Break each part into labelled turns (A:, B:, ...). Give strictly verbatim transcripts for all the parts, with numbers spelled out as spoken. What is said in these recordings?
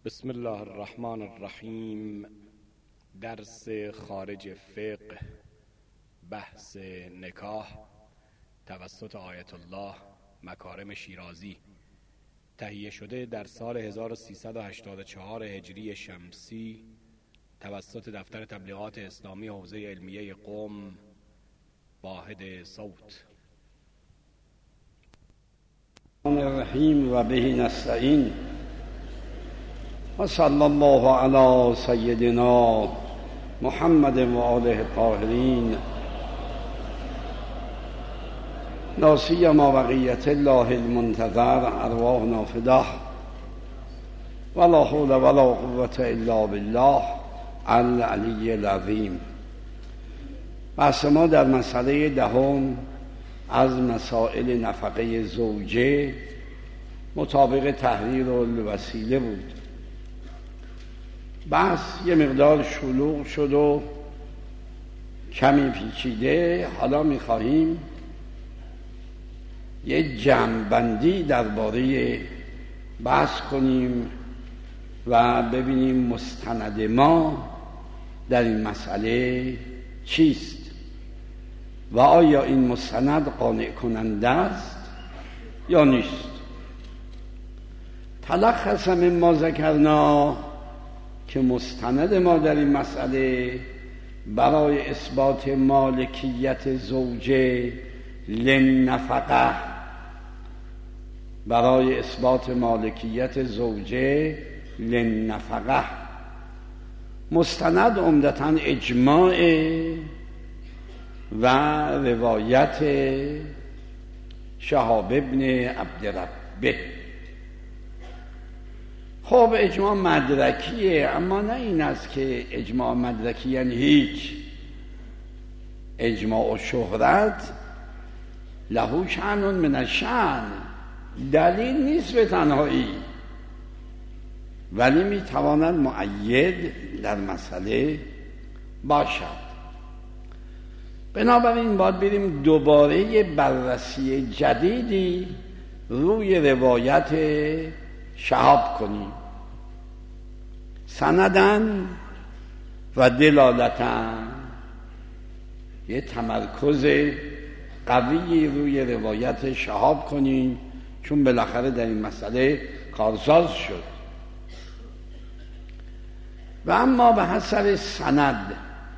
A: بسم الله الرحمن الرحیم. درس خارج فقه، بحث نکاح توسط آیت الله مکارم شیرازی، تهیه شده در سال هزار و سیصد و هشتاد و چهار هجری شمسی توسط دفتر تبلیغات اسلامی حوزه علمیه قم، واحد صوت.
B: الرحیم و به نستعین و صلی الله علی سیدنا محمد و آله الطاهرین، لا سیما بقیة الله المنتظر، ارواحنا فداه، ولا حول ولا قوة الا بالله العلی العظیم. بحث ما در مسئله دهم از مسائل نفقه زوجه مطابق تحریر الوسیله بود. بحث یه مقدار شلوغ شد و کمی پیچیده. حالا می‌خواهیم یه جمع‌بندی درباره بحث کنیم و ببینیم مستند ما در این مسئله چیست و آیا این مستند قانع کننده است یا نیست. تلخص مما ذکرنا که مستند ما در این مسئله برای اثبات مالکیت زوجه للنفقه برای اثبات مالکیت زوجه للنفقه مستند عمدتاً اجماع و روایت شهاب ابن عبدربه. خب اجماع مدرکیه، اما نه این است که اجماع مدرکی یعنی هیچ. اجماع و شهرت له شأن من الشأن، دلیل نیست به تنهایی، ولی میتواند مؤید در مسئله باشد. بنابراین باید بریم دوباره یه بررسی جدیدی روی روایت شهاب کنیم، سندن و دلالتن، یه تمرکز قوی روی روایت شهاب کنیم، چون بالاخره در این مسئله کارساز شد. و اما به حسب سند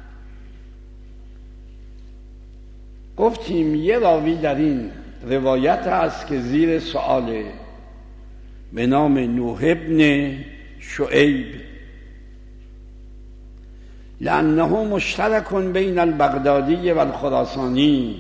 B: گفتیم یه راوی در این روایت هست که زیر سؤاله به نام نوح ابن شعیب، لأنه مشترک بین البغدادی و الخراسانی.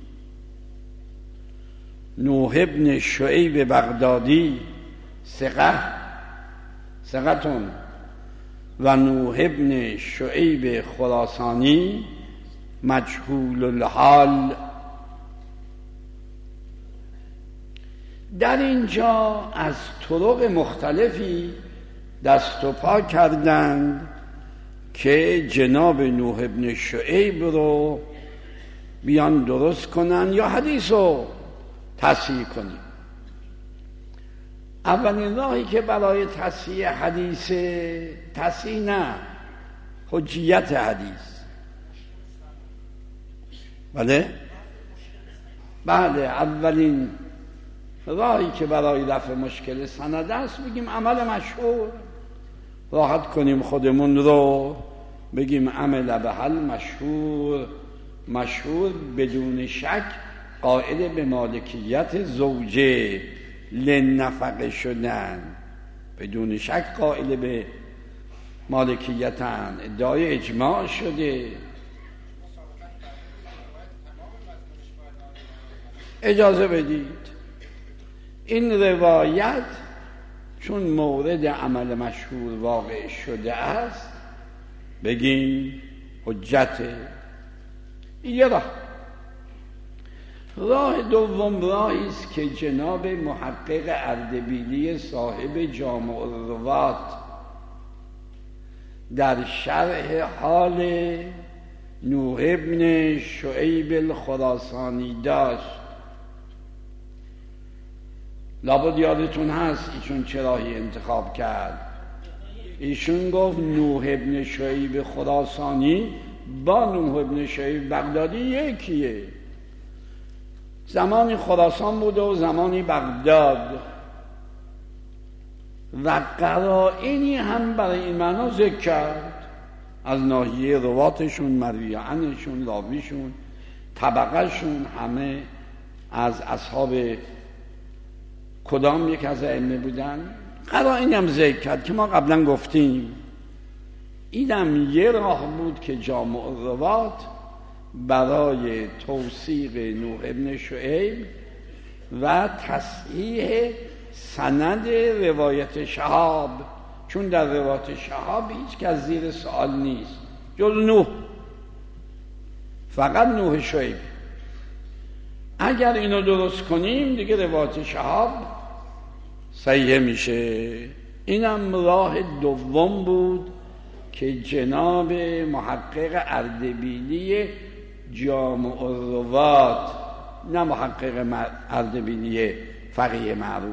B: نوح ابن شعیب بغدادی ثقه ثقتون و نوح ابن شعیب خراسانی مجهول الحال. در اینجا از طرق مختلفی دست و پا کردند که جناب نوح ابن شعیب رو بیان درست کنن یا حدیث رو تصحیح کنیم. اولین راهی که برای تصحیح حدیث، تصحیح نه، حجیت حدیث، بله بله اولین راهی که برای رفع مشکل سند است بگیم عمل مشهور، راحت کنیم خودمون رو، بگیم عمل به حل مشهور. مشهور بدون شک قائل به مالکیت زوجه لنفقه شدن، بدون شک قائل به مالکیتن، ادعای اجماع شده. اجازه بدید این روایت چون مورد عمل مشهور واقع شده است بگیم حجت. یه راه راه دوم راهی است که جناب محقق اردبیلی صاحب جامع الروات در شرح حال نوح ابن شعیب الخراسانی داشت. لابد یادتون هست ایشون چه راهی انتخاب کرد. ایشون گفت نوح ابن شعیب خراسانی با نوح ابن شعیب بغدادی یکیه، زمانی خراسان بوده و زمانی بغداد، و قرائنی هم برای این معنا ذکر کرد از ناحیه رواتشون، مرویانشون، راویشون، طبقهشون، همه از اصحاب کدام یک از ائمه بودن. قرائنی هم ذکر کرد که ما قبلا گفتیم اینم یه راه بود که جامع الروات برای توثیق نوح ابن شعیب و تصحیح سند روایت شهاب، چون در روایت شهاب هیچ که از زیر سوال نیست جز نوح، فقط نوح شعیب. اگر اینو درست کنیم دیگه روایت شهاب صحیح میشه. اینم راه دوم بود که جناب محقق اردبیلی جامع الروات، نه محقق اردبیلی فقیه معروف،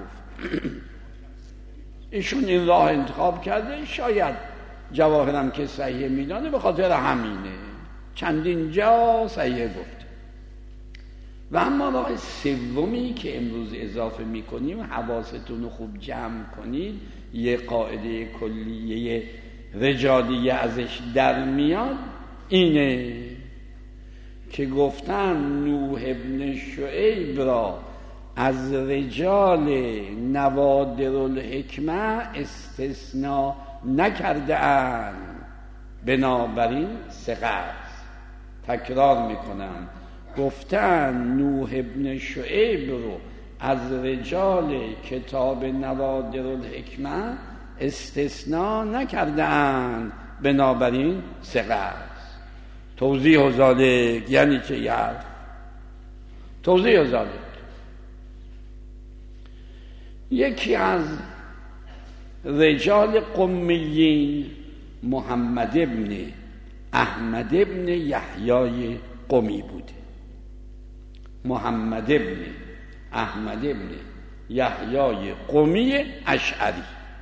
B: ایشون این راه انتخاب کرده. شاید جواهرم که صحیح میدانه به خاطر همینه، چندین جا صحیح گفته. و اما راه سومی که امروز اضافه میکنیم، حواستون رو خوب جمع کنید، یه قاعده کلیه رجالیه ازش در میاد، اینه که گفتن نوح ابن شعیب را از رجال نوادر الحکمه استثناء نکرده اند، بنابراین ثقه است. تکرار میکنم، گفتن نوح ابن شعیب رو از رجال کتاب نوادر الحکمه استثناء نکرده اند، بنابراین ثقه است. توضیح ذالک یعنی چه؟ یعنی توضیح ذالک، یکی از رجال قمیین محمد ابن احمد ابن یحیای قمی بوده. محمد ابن احمد ابن یحیای قمی اشعری،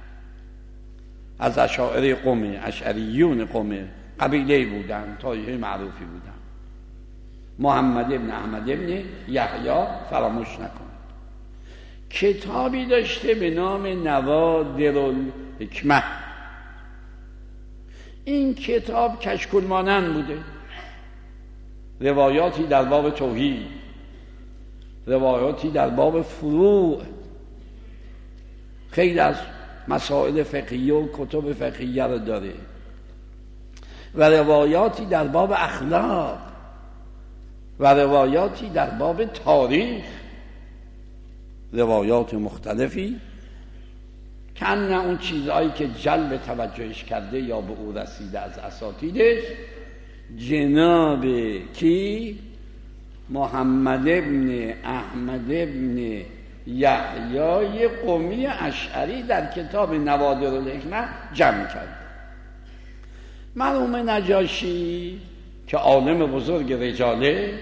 B: از اشاعره قمی، اشعریون قمی، قبیله بودن، طایفه معروفی بودن. محمد ابن احمد ابن یحیی، فراموش نکن. کتابی داشته به نام نوادر الحکمه. این کتاب کشکول مانند بوده، روایاتی در باب توحید، روایاتی در باب فروع، خیلی از مسائل فقهیه و کتب فقهیه رو داره، و روایاتی در باب اخلاق، و روایاتی در باب تاریخ، روایات مختلفی که نه اون چیزهایی که جلب توجهش کرده یا به او رسیده از اساتیدش، جناب کی؟ محمد ابن احمد ابن یحیای قمی اشعری در کتاب نوادر الحکمه جمع کرد. مرحوم نجاشی که عالم بزرگ رجاله،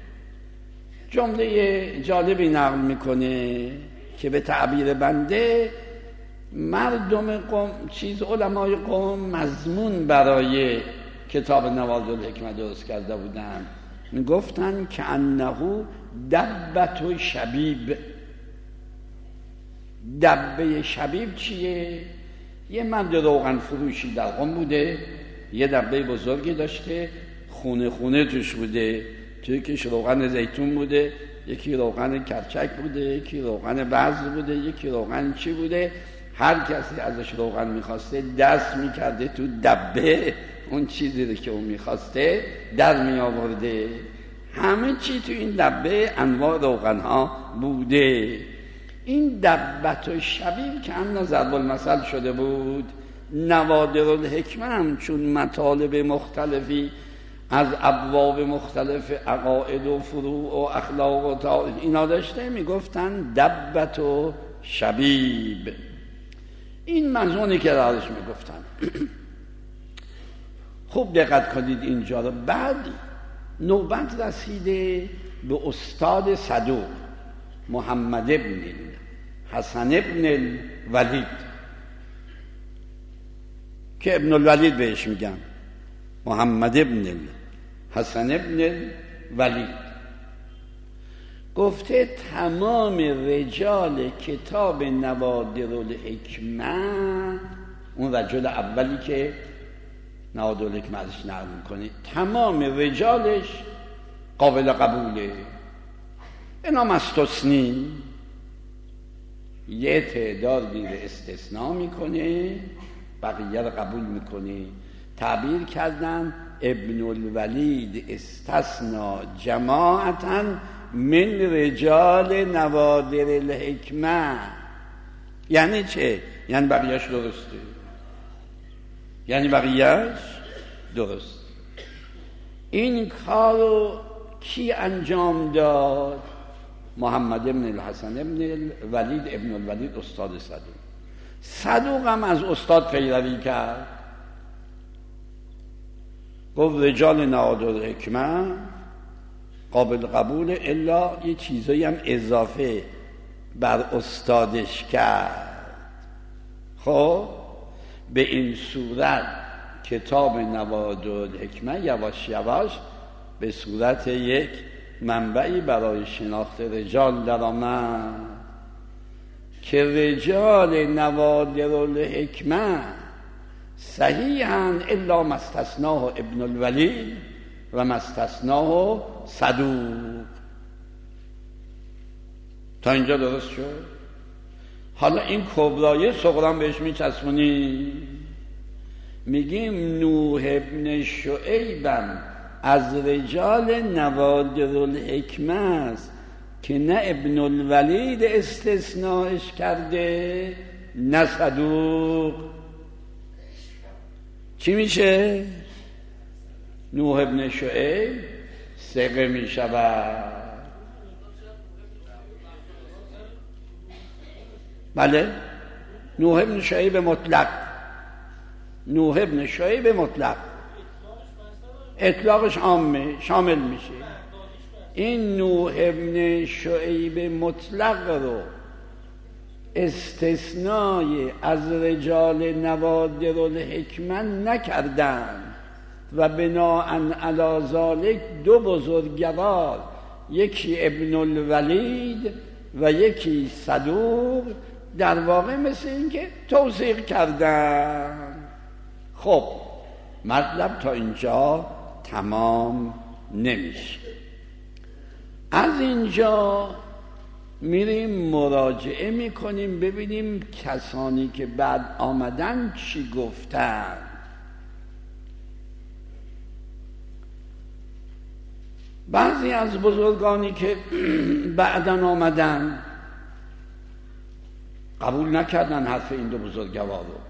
B: جمله جالبی نقل میکنه که به تعبیر بنده مردم قوم، چیز علمای قوم مضمون برای کتاب نوادر الحکمه درست کرده بودن. میگفتن که انه دبت و شبیب. دبه شبیب چیه؟ یه مرد روغن فروشی در قم بوده، یه دبه بزرگی داشته، خونه خونه توش بوده، توی کش روغن زیتون بوده، یکی روغن کرچک بوده، یکی روغن بذر بوده، یکی روغن چی بوده. هر کسی ازش روغن میخواسته دست میکرده تو دبه، اون چیزی رو که اون میخواسته در میآورده. همه چی تو این دبه انواع روغن ها بوده. این دبت و شبیب که هم ضرب المثل شده بود. نوادر الحکمه هم چون مطالب مختلفی از ابواب مختلف عقاید و فروع و اخلاق و تاریخ اینا داشته، میگفتن دبت و شبیب. این مضمونی که دارش میگفتن. خوب دقت کنید اینجا رو. بعد نوبت رسیده به استاد صدوق محمد ابن حسن ابن الولید. که ابن الولید بهش میگن، محمد ابن حسن ابن الولید. گفته تمام رجال کتاب نوادر الحکمه، اون رجل اولی که نوادر الحکمه ازش نقل میکنه، تمام رجالش قابل قبوله. اینا مستثنی، یه تعدادی رو استثناء میکنه، بقیه رو قبول میکنه. تعبیر کردن ابن الولید استثنا جماعتا من رجال نوادر الحکمه. یعنی چه؟ یعنی بقیهش درسته، یعنی بقیهش درست. این کارو کی انجام داد؟ محمد ابن الحسن ابن الولید ابن الولید استاد صدوق. صدوق هم از استاد پیروی کرد، گفت رجال نوادر الحکمه قابل قبول، الا یه چیزایی هم اضافه بر استادش کرد. خب به این صورت کتاب نوادر الحکمه یواش یواش به صورت یک منبعی برای شناخت رجال در آمد که رجال نوادر الحکمه صحیحاً الا ما استثناه ابن الولید و ما استثناه صدوق. تا اینجا درست شد؟ حالا این کبرای صغرا بهش میچسبونی، میگیم نوح ابن شعیبم از رجال نوادر الحکمه است که نه ابن الولید استثناءش کرده نه صدوق. چی میشه؟ نوح ابن شعیب ثقه میشود. بله، نوح ابن شعیب مطلق، نوح ابن شعیب مطلق اطلاقش عامه شامل میشه. این نوح ابن شعیب مطلق رو استثنای از رجال نوادر الحکمه نکردن و بناءً علی ذلک دو بزرگوار، یکی ابن الولید و یکی صدوق، در واقع مثل این که توثیق کردن. خب مطلب تا اینجا تمام نمیشه. از اینجا میریم مراجعه میکنیم ببینیم کسانی که بعد آمدن چی گفتن. بعضی از بزرگانی که بعداً آمدن قبول نکردن حرف این دو بزرگوار رو،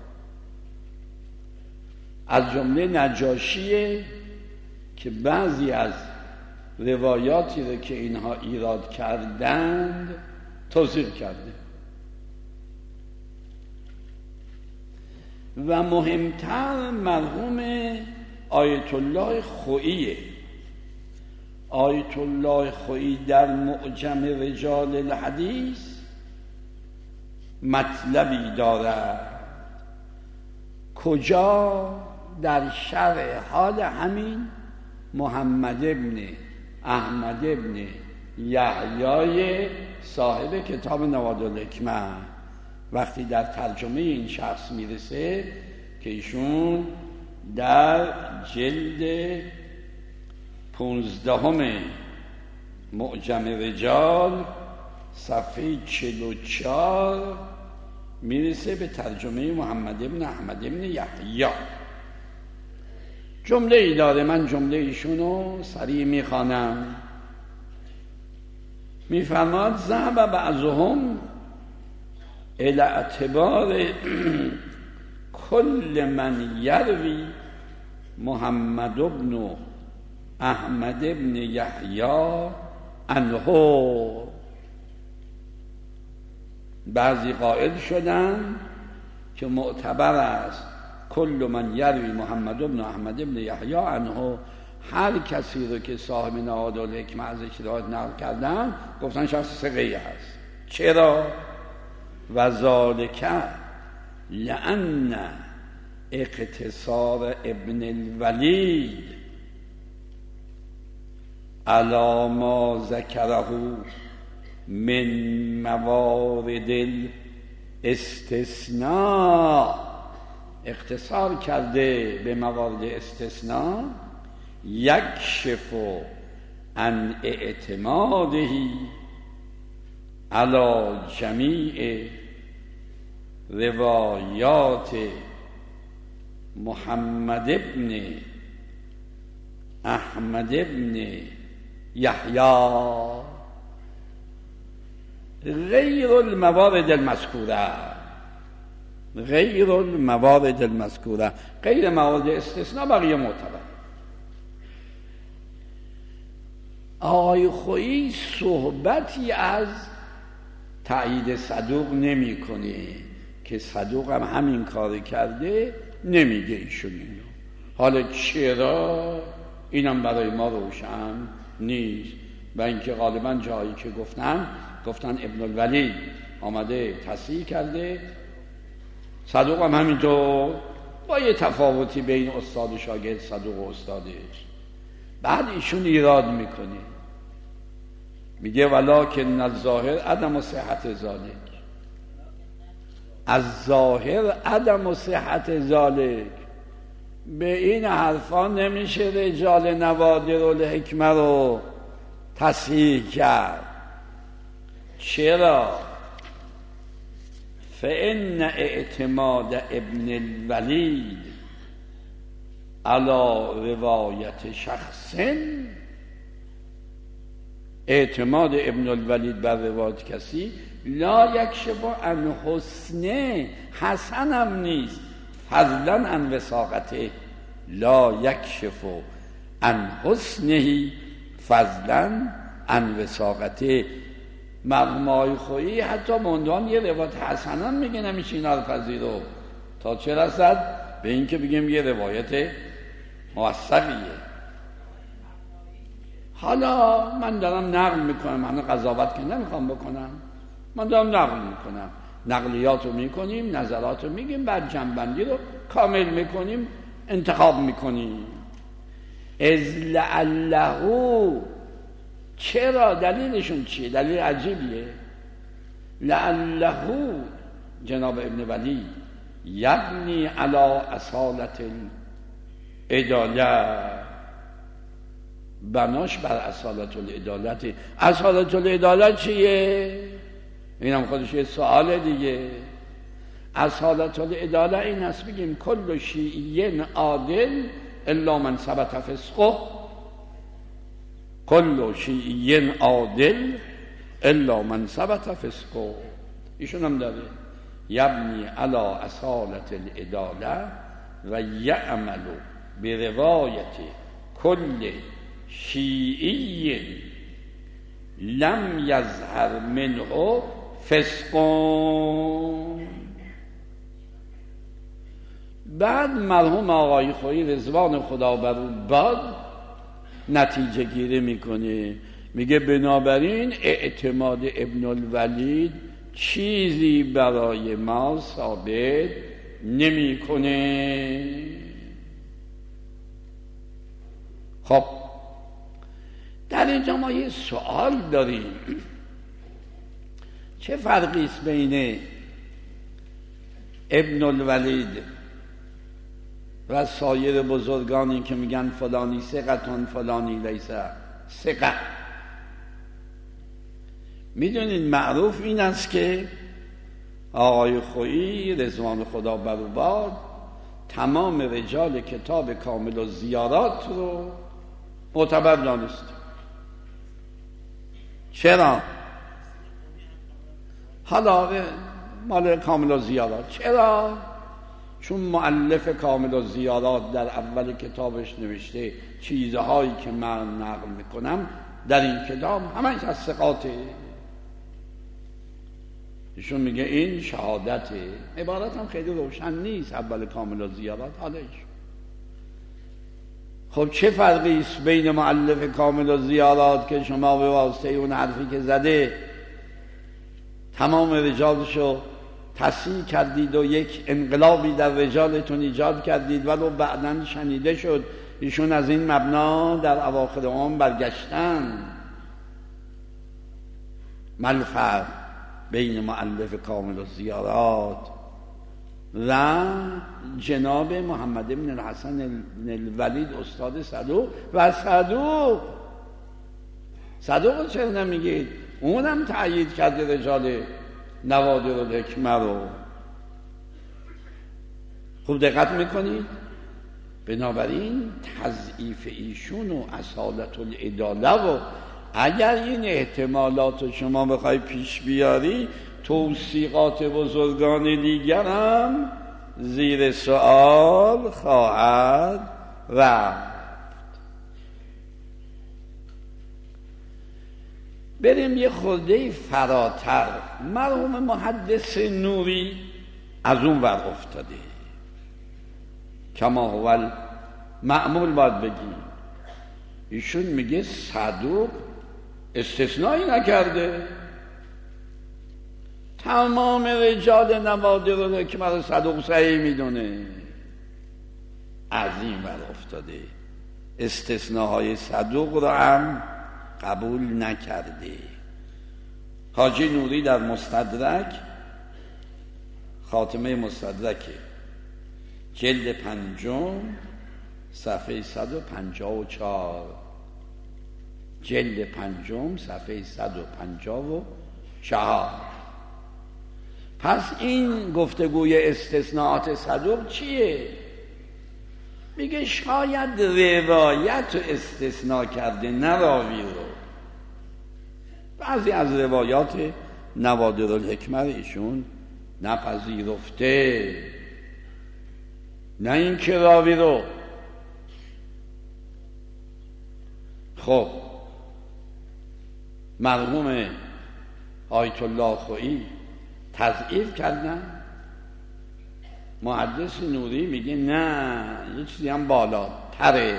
B: از جمله نجاشیه که بعضی از روایاتی رو که اینها ایراد کردند توضیح کرده. و مهمتر مرحوم آیت الله خوییه. آیت الله خویی در معجم رجال الحدیث مطلبی دارد، کجا در شرح حال همین محمد ابن احمد ابن یحیی صاحب کتاب نوادر الحکمه، وقتی در ترجمه این شخص میرسه که ایشون در جلد پونزدهم معجم رجال صفحه چهل و چهار میرسه به ترجمه محمد ابن احمد ابن یحیی. جمله ای داره، من جمله ایشونو سریع میخوانم. میفرماد ذهب بعضهم الی اعتبار کل من یروی محمد ابن احمد ابن یحیی عنه. بعضی قائل شدن که معتبر است کل من یروی محمد ابن احمد ابن یحیی عنه، هر کسی رو که صاحب نوادر الحکمه ازش روایت نقل کردن گفتن شخص ثقه‌ای هست. چرا؟ و ذالک لأن اقتصار ابن الولید علی ما ذکره من موارد الاستثناء، اقتصار کرده به موارد استثناء، یکشف عن اعتماده علی جمیع روایات محمد ابن احمد ابن یحیی غیر الموارد المذکوره، غیر الموارد المذکوره، غیر موارد استثناء بقیه معتبر. آقای خویی صحبتی از تایید صدوق نمی کنه که صدوق هم همین کار کرده، نمیگه ایشون اینو. حالا چرا؟ اینم برای ما روشن نیست. و اینکه غالبا جایی که گفتن گفتن ابن الولید آمده تصحیح کرده، صدوق هم همینطور، با یه تفاوتی بین استاد و شاگرد، صدوق و استادش. بعد ایشون ایراد میکنه، میگه ولکن الظاهر عدم صحت ذالک، از ظاهر عدم صحت ذالک. به این حرفا نمیشه رجال نوادر الحکمه رو تصحیح کرد. چرا؟ فإن اعتماد ابن الولید علی روایت شخص، اعتماد ابن الولید بر روایت کسی لا یکشف عن حسنه، حسن هم نیست، فضلا عن وثاقته، لا یکشف عن حسنه فضلا عن وثاقته. مرحوم خویی حتی مندان یه روایت حسنان میگه نمیشه اینا رو پذیرو، تا چه رسد به این که بگیم یه روایت موثقیه. حالا من دارم نقل میکنم، من قضاوت که نمیخوام بکنم، من دارم نقل میکنم، نقلیات رو میکنیم، نظرات رو میگیم، بعد جنبندی رو کامل میکنیم، انتخاب میکنیم. از لعله، چرا؟ دلیلشون چیه؟ دلیل عجیبیه. لعله جناب ابن ولی یبنی علی اصالت العداله، بناش بر اصالت العدالت. اصالت العدالت چیه؟ اینم خودش یه سؤال دیگه. اصالت العدالت این هست بگیم کل شیعی عادل الا من ثبت فسقه، کل شیعی عادل الا من ثبت فسقه. ایشون هم داره یبنی علی اصالت العدالت و یعمل به روایت کل شیعی لم یظهر منه فسق. بعد مرحوم آقای خویی رضوان خدا بر او باد نتیجه گیری میکنه، میگه بنابراین اعتماد ابن الولید چیزی برای ما ثابت نمیکنه. خب در اینجا ما یه سوال داریم، چه فرقی است بین ابن الولید و سایر بزرگانی که میگن فلانی ثقتون فلانی لیسه ثقه؟ میدونید معروف این است که آقای خویی رضوان خدا بر او باد تمام رجال کتاب کامل الزیارات رو معتبر دانست. چرا؟ حالا مال کامل الزیارات چرا؟ چون مؤلف کامل الزیارات در اول کتابش نوشته چیزهایی که من نقل میکنم در این کتاب همش از ثقاته. ایشون میگه این شهادته. عبارت هم خیلی روشن نیست اول کامل الزیارات. حالش خب چه فرقی است بین مؤلف کامل الزیارات که شما به واسطه اون حرفی که زده تمام رجالشو تصحیح کردید و یک انقلابی در رجالتون ایجاد کردید، ولو بعداً شنیده شد ایشون از این مبنا در اواخر عمر برگشتن. مل فرق بین مؤلف کامل الزیارات و جناب محمد بن الحسن بن الولید استاد صدوق و صدوق؟ صدوق چرا نمیگید؟ اونم تأیید کرده رجال نوادر الحکمه رو. خوب دقت میکنید؟ بنابراین تضعیف ایشون و اصالت العداله و اگر این احتمالات رو شما بخوای پیش بیاری، توثیقات بزرگان دیگر هم زیر سؤال خواهد رفت. بریم یه خورده فراتر. مرحوم محدث نوری از اون ور افتاده، کما هو معمول باید بگیم. ایشون میگه صدوق استثنایی نکرده، تمام رجال نوادر الحکمه رو صدوق صحیح میدونه. از این ور افتاده، استثناهای صدوق رو هم قبول نکرده. حاجی نوری در مستدرک، خاتمه مستدرک جلد پنجم صفحه صد و پنجاه و چهار، جلد پنجم صفحه صد و پنجاه و چهار. پس این گفتگوی استثناءات صدوق چیه؟ میگه شاید روایت رو استثناء کرده، نه راوی رو. بعضی از روایات نوادر الحکمه ایشون نپذیرفته، نه این که راوی رو. خب مرحوم آیت الله خویی تضعیف کردن، محدث نوری میگه نه، یه چیزی هم بالاتره.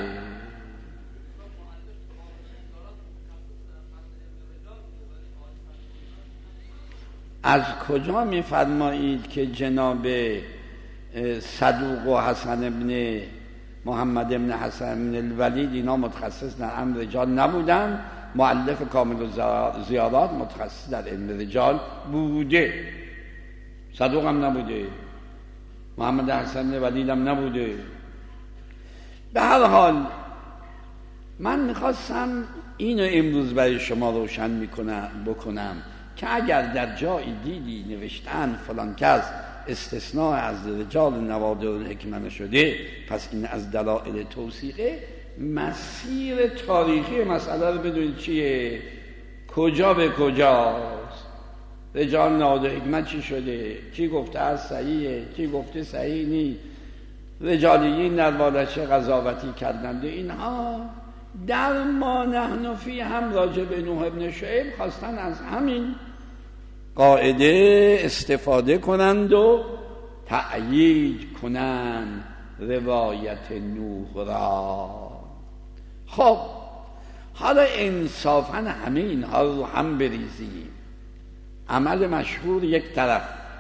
B: از کجا میفرمایید که جناب صدوق و حسن ابن محمد ابن حسن ابن الولید اینا متخصص در علم رجال نبودن؟ مؤلف کامل الزیارات متخصص در علم رجال بوده، صدوق هم نبوده، محمد حسن ابن الولید هم نبوده. به هر حال من میخواستم اینو امروز برای شما روشن میکنم بکنم که اگر در جایی دیدی نوشتن فلان کس استثناء از رجال نوادر الحکمه نشده، پس این از دلائل توثیقه. مسیر تاریخی مسئله رو بدونید چیه، کجا به کجاست، رجال نوادر الحکمه چی شده، کی گفته از صحیحه، کی گفته صحیح نیست، رجالیین در بالش قضاوتی کردند. اینها در ما نحن فی هم راجع به نوح ابن شعیب خواستن از همین قاعده استفاده کنند و تأیید کنند روایت نوح را. خب حالا انصافاً همه اینها رو هم بریزیم. عمل مشهور یک طرف،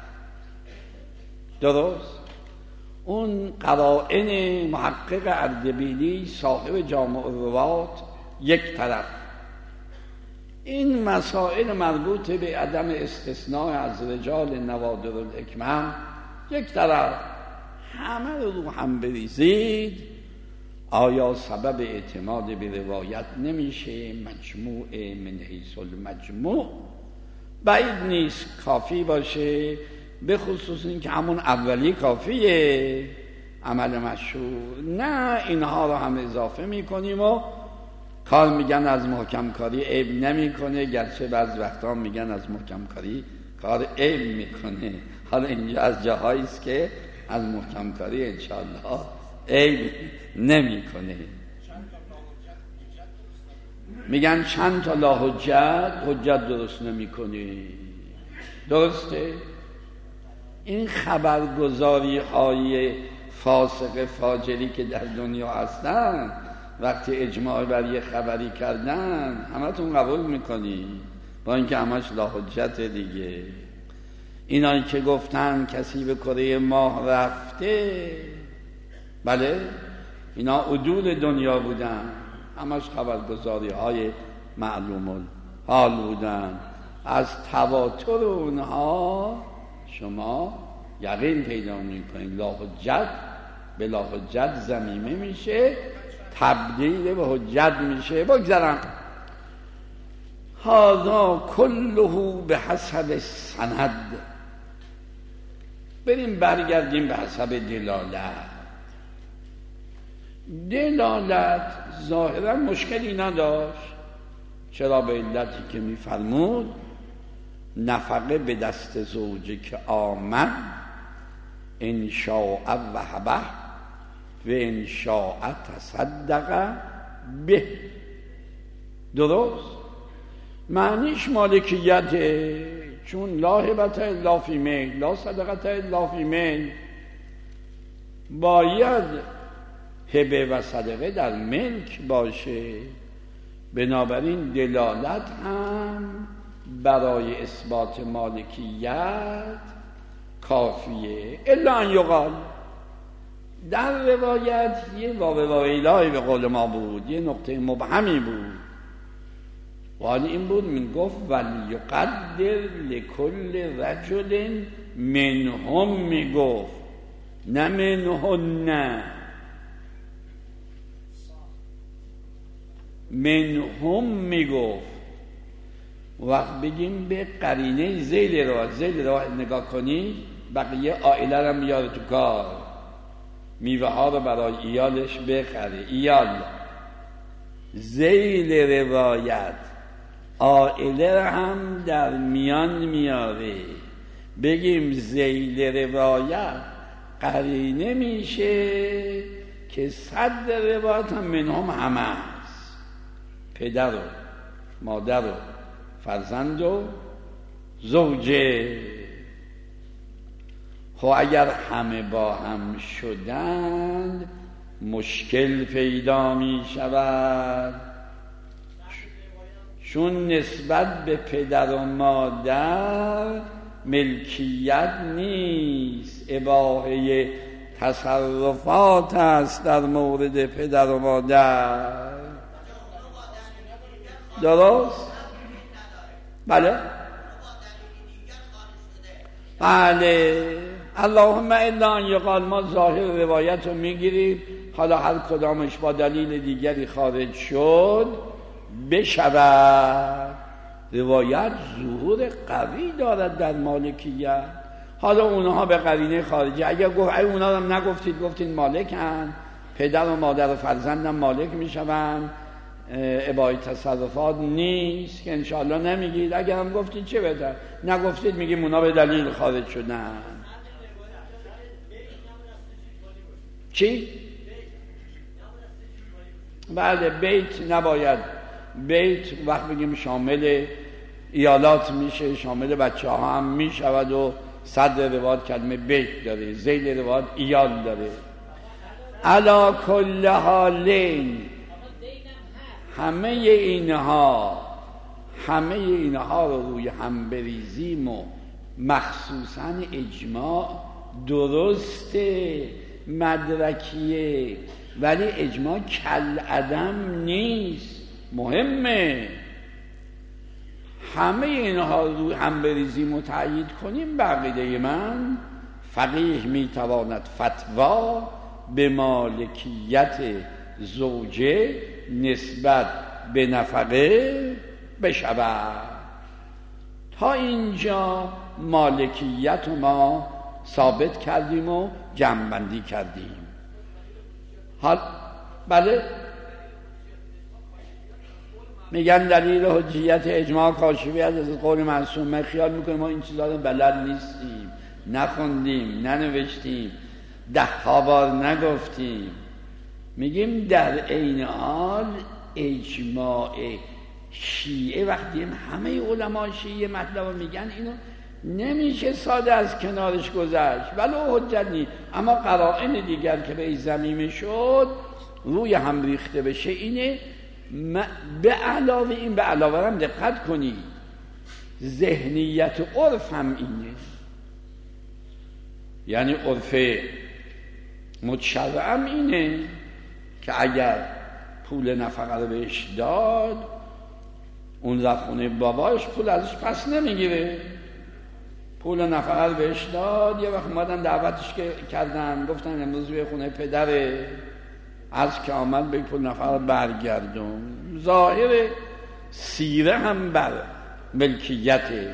B: درست؟ اون قرائن محقق اردبیلی صاحب جامع الروات یک طرف، این مسائل مربوط به عدم استثناء از رجال نوادر الحکمه یک طرف. همه رو هم بریزید، آیا سبب اعتماد به روایت نمیشه مجموع من حیث المجموع؟ بعید نیست کافی باشه، به خصوص این که همون اولی کافیه، عمل مشهور. نه، اینها رو هم اضافه میکنیم و کار میگن از محکم کاری عیب نمیکنه، گرچه بعض وقتا میگن از محکم کاری کار عیب میکنه. حالا اینجا از جاهایی است که از محکم کاری انشاءالله عیب نمیکنه. میگن چند تا لا حجت حجت درست نمیکنه. درسته؟ این خبرگزاری های فاسق فاجری که در دنیا هستن، وقتی اجماع بر یه خبری کردن همه تون قبول میکنی، با اینکه همش لا حجت دیگه. اینایی که گفتن کسی به کره ماه رفته، بله اینا عدول دنیا بودن، همش خبرگزاری های معلوم حال بودن. از تواتر اونها شما یقین پیدا میکنید لا حجت به لا حجت ضمیمه میشه، تبدیل به حجت میشه. بگذارم هذا کله به حسب سند. بریم برگردیم به حسب دلالت. دلالت ظاهرا مشکلی نداشت، چرا؟ به علتی که میفرمود نفقه به دست زوجه که آمد ان شاء وهبه و ان شاء تصدق به. درست معنیش مالکیته، چون لا هبت الا فی میل لا صدقت الا فی میل، باید هبه و صدقه در ملک باشه. بنابراین دلالت هم برای اثبات مالکیت کافیه. الا ان یقال، در روایت یه واو ویلای به قول ما بود، یه نقطه مبهمی بود، ولی این بود من گفت ولیقدر لکل رجل منهم، میگفت نه منهن، منهم میگفت. وقت بگیم به قرینه ذیل روایت، ذیل روایت نگاه کنی بقیه عائله رو میاره تو کار، میوه ها رو برای ایالش بخره. ایال ذیل روایت عائله رو هم در میان میاره. بگیم ذیل روایت قرینه میشه که صد روایت هم منهم همه هست، پدر و مادر و فرزند و زوجه. خب اگر همه با هم شدند مشکل پیدا می شود، چون نسبت به پدر و مادر ملکیت نیست، اباحه تصرفات است در مورد پدر و مادر. درست؟ بله بله. اللهم الا ان یقال، ما ظاهر روایت رو میگیریم، حالا هر کدامش با دلیل دیگری خارج شد بشود. روایت ظهور قوی دارد در مالکیت. حالا اونها به قرینه خارجی اگر گفت ای اونها هم نگفتید، گفتید مالکن، پدر و مادر و فرزندم مالک میشوند، اباحه تصرفات نیست که انشاءالله نمیگید. اگر هم گفتید چه بهتر، نگفتید میگیم اونا به دلیل خارج شدن. چی؟ بله بیت نباید، بیت وقت بگیم شامل ایالات میشه، شامل بچه ها هم میشود و صد روایت کلمه بیت داره، ذیل روایت ایال داره. علا کل حالین همه اینها همه اینها رو روی هم بریزیم و مخصوصا اجماع درسته مدرکیه، ولی اجماع کل عدم نیست، مهمه. همه اینها رو روی هم بریزیم و تأیید کنیم. بقیده من فقیه میتواند فتوا به مالکیت زوجه نسبت به نفقه بشود. تا اینجا مالکیت ما ثابت کردیم و جمع‌بندی کردیم. حال بله میگن دلیل حجیت اجماع کاشفی از قول معصوم. من خیال میکنیم ما این چیزا رو بلد نیستیم، نخوندیم، ننوشتیم، ده ها بار نگفتیم. میگیم در عین حال اجماع شیعه وقتی همه علما شیعه مطلب میگن اینو نمیشه ساده از کنارش گذشت، ولو حجت نیست. اما قرائن دیگر که به ضمیمه شد روی هم ریخته بشه اینه. به علاوه این به علاوه هم دقت کنید ذهنیت عرف هم اینه. یعنی عرف متشرعم اینه که اگر پول نفقه رو بهش داد، اون رفت خونه باباش، پول ازش پس نمیگیره. پول نفقه رو بهش داد، یه وقت اومدن دعوتش کردن، گفتن امروز به خونه پدره، از که آمد به پول نفقه رو برگردون. ظاهر سیره هم بر ملکیته.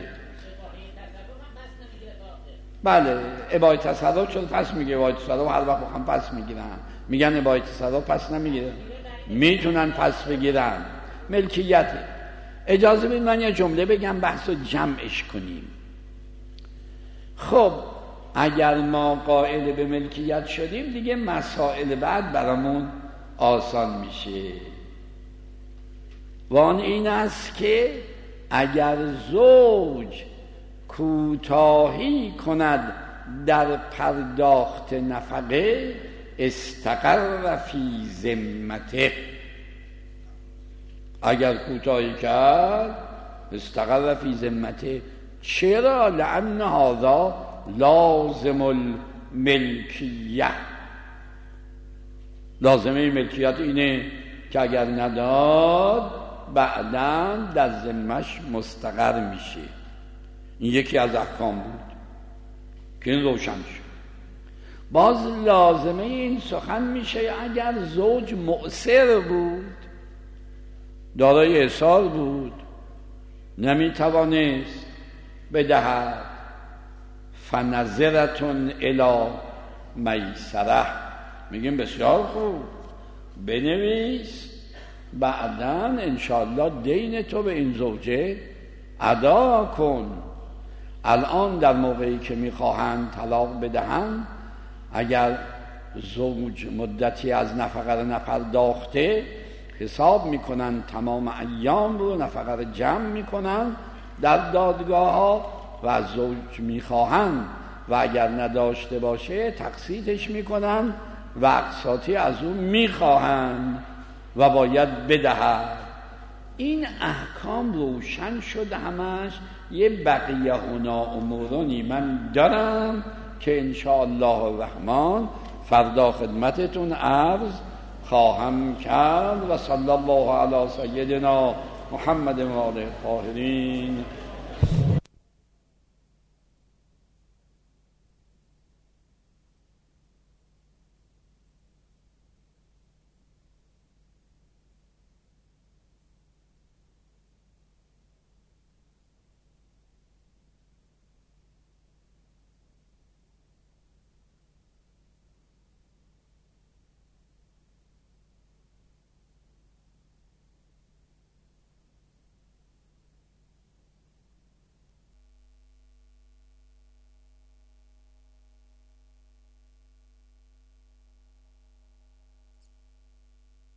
B: بله، اباحه تصرف چون پس میگه، اباحه تصرف هر وقت بخوام پس میگیرن، میگن اباحه تصرف پس نمیگیرن، میتونن پس بگیرن، ملکیته. اجازه بدید من یه جمله بگم بحث رو جمعش کنیم. خب اگر ما قائل به ملکیت شدیم دیگه مسائل بعد برامون آسان میشه. و آن این است که اگر زوج کوتاهی کند در پرداخت نفقه، استقر فی ذمته. اگر کوتاهی کرد استقر فی ذمته. چرا؟ لأن هذا لازم الملکیه. لازمه ملکیت اینه که اگر نداد بعداً در ذمش مستقر میشه. این یکی از احکام بود که این روشن شد. باز لازمه این سخن میشه اگر زوج مؤثر بود، دارای اعسار بود، نمیتوانست بدهد، فنظرتون الی میسره. میگیم بسیار خوب، بنویس بعداً انشاءالله دین تو به این زوجه ادا کن. الان در موقعی که میخواهند طلاق بدهند، اگر زوج مدتی از نفقه رو نپرداخته، حساب میکنن تمام ایام رو نفقه رو جمع میکنن در دادگاه ها و از زوج میخواهند و اگر نداشته باشه تقسیطش میکنن و اقساطی از اون میخواهند و باید بدهد. این احکام روشن شده همش. یه بقیه هنا امورانی من دارم که انشاءالله الرحمن فردا خدمتتون عرض خواهم کرد. و صلی الله علی سیدنا محمد و آله الطاهرین.